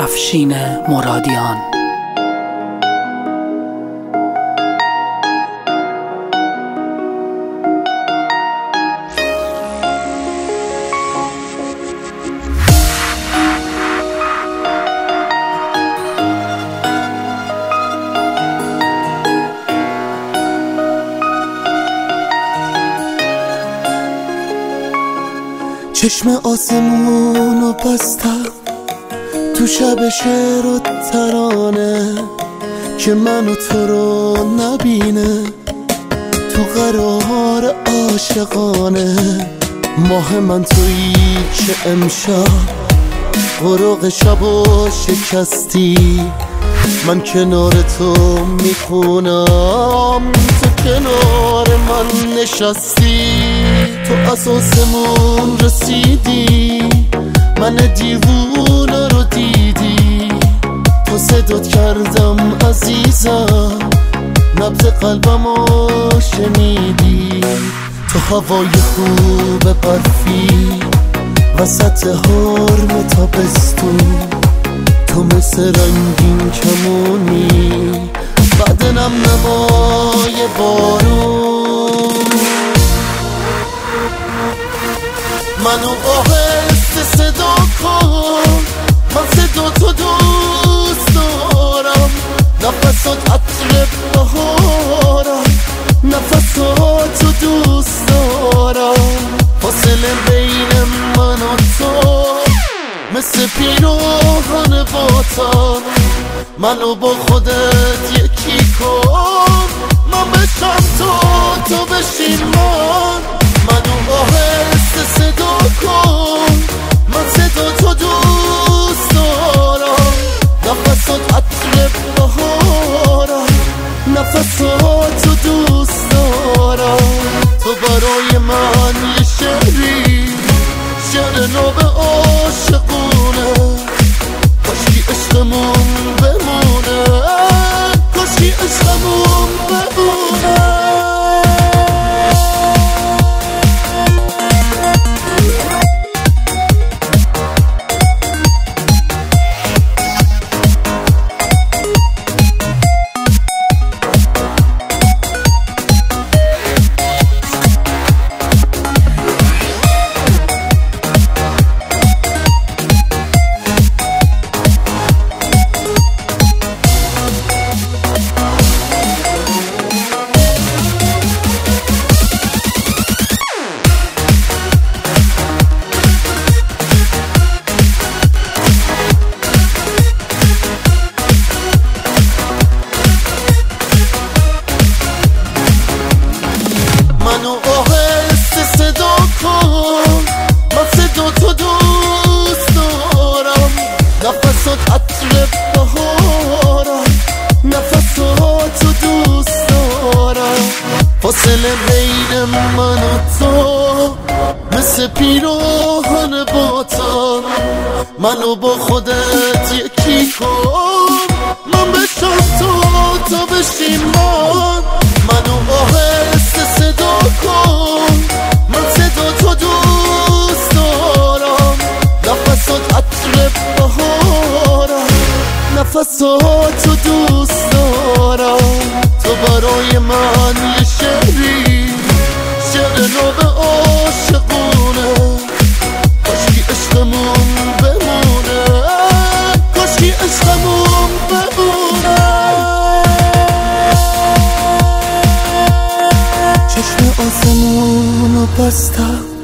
افشین مرادیان. چشم آسمونو بستم تو شب شعر و ترانه که منو تو رو نبینه تو قرار عاشقانه. ماه من تویی که امشب غروق شبو شکستی، من کنار تو میخونم تو کنار من نشستی. تو از آسمون رسیدی من دیوونه رو دیدی، تو صدات کردم عزیزم نبض قلبمو شنیدی. تو هوای خوب برفی وسط حرم تابستون، تو مثل رنگین کمونی بعد نم نمای بارون. منو آهسته صدا کن، من صدا تو دوست دارم. نفسات عطر بهارم، نفساتو دوست دارم. فاصله بین من و تو مثل پیراهن باتم، منو با خودت یکی کن. من بشم تو بشی من. منو آهسته صدا کن، من صدا تو دوست دارم. نفسات عطر بهارم، نفساتو دوست دارم. تو برای من یه شعری، شعر ناب عاشقونه. کاشکی عشقمون بمونه، کاشکی عشقمون بمونه. منو آهسته صدا کن، من صدا تو دوست دارم. نفسات عطر بهارم، نفساتو دوست دارم. فاصله بین من و تو مثل پیراهن باتم، منو با خودت یکی کن. من بشم تو بشی من. منو آهسته صدا کن، من صدا تو دوست دارم. نفسات عطر بهارم، نفساتو دوست دارم. تو برای من یه شعری، شعر ناب عاشقونه. کاشکی عشقمون بمونه، کاشکی عشقمون بمونه. چشم آسمونو بستم